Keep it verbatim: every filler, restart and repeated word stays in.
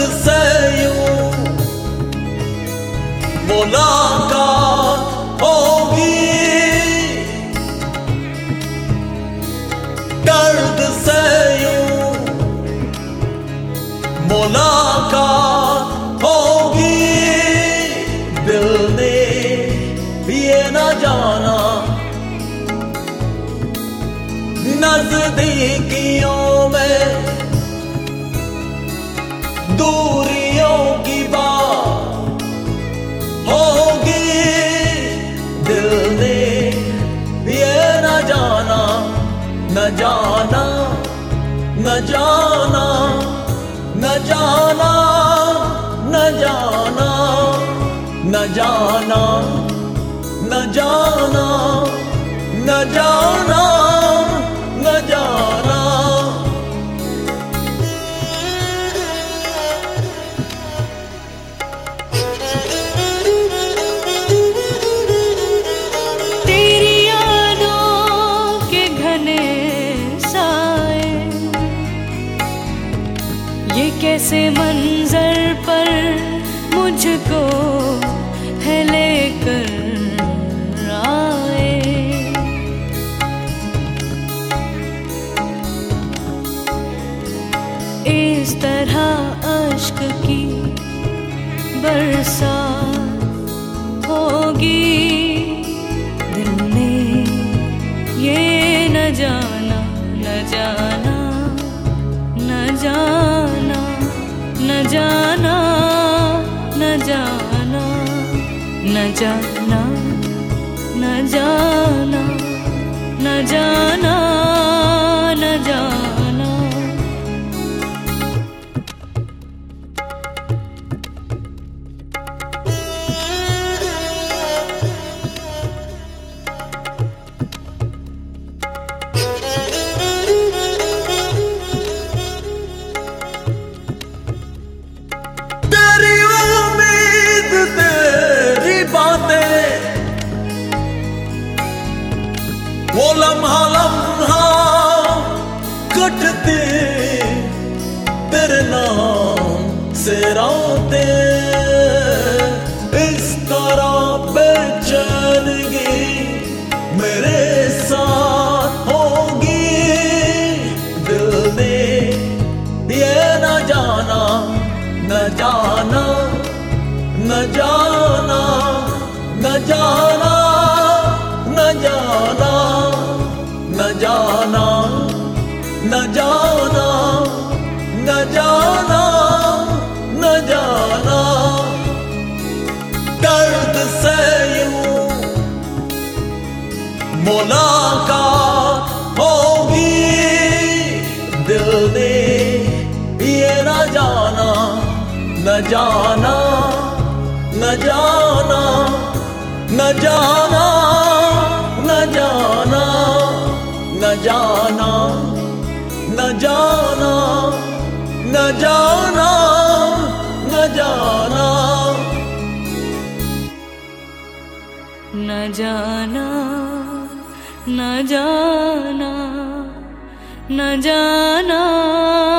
से यूं मुलाकात होगी, दर्द से यूं मुलाकात होगी। दिल ने ये न जाना नजदीकियों में दूरियों की बात होगी। दिल ने ये न जाना न जाना न जाना न जाना न जाना न जाना न जाना न जाना न जाना। तेरी यादों के घने साए ये कैसे मंजर पर मुझको है लेकर आए। इस तरह अश्क की बरसात होगी। दिल ने ये न जाना न जाना न जाना न जाना न जाना न जाना न जाना न जाना न जाना। तेरी उम्मीद तेरी बातें वो लम्हा लम्हा कटते तेरे नाम से रातें। इस तरह बेचैनगी मेरे साथ होगी। दिल ने ये न जाना न जाना न जाना न जाना न जाना न जाना न जाना न जाना न जाना। दर्द से यूं मुलाकात होगी। दिल ने ये न जाना न जाना न जाना न जाना न जाना न जाना न जाना न जाना न जाना न जाना न जाना न जाना।